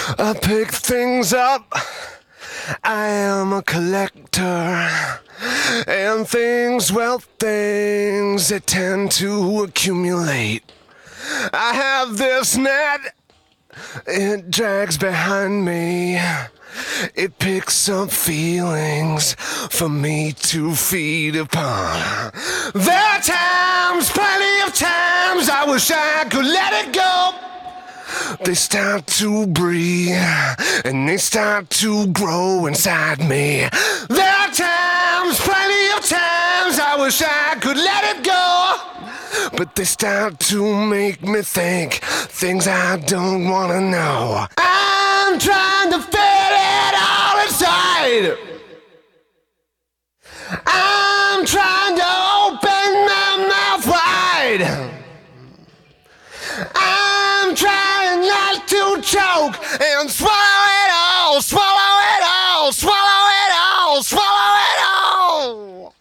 I pick things up. I am a collector. And things, well, things that tend to accumulate. I have this net. It drags behind me. It picks up feelings for me to feed upon. There are times, plenty of times, I wish I could let it go. They start to breathe and they start to grow inside me. There are times, plenty of times, I wish I could let it go. But they start to make me think things I don't want to know. I'm trying to fit it all inside. I'm trying to open my mouth wide. I'm trying not to choke and swallow it all, swallow it all, swallow it all, swallow it all.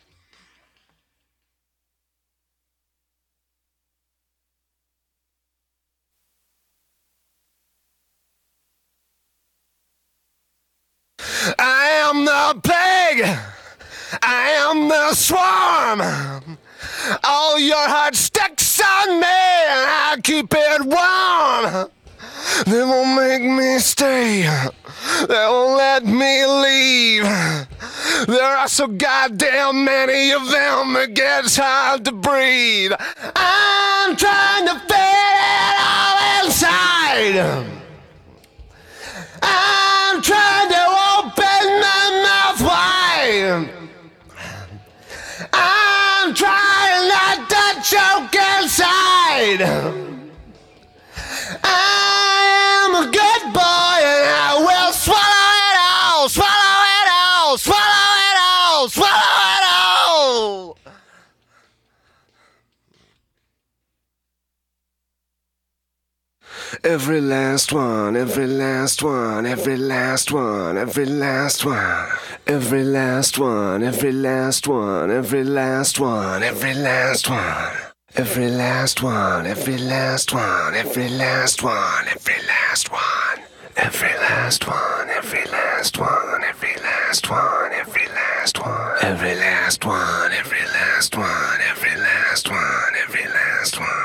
I am the plague. I am the swarm. All your heart sticks on me, and I keep it warm. They won't make me stay. They won't let me leave. There are so goddamn many of them, it gets hard to breathe. I'm trying to fit it all inside. I'm trying to open my mouth wide. I'm trying not to choke inside. I am a good boy and I will swallow it all, swallow it all, swallow it all, swallow it all. Every last one, every last one, every last one, every last one. Every last one, every last one, every last one, every last one. Every last one, every last one, every last one, every last one. Every last one, every last one, every last one, every last one. Every last one, every last one, every last one, every last one.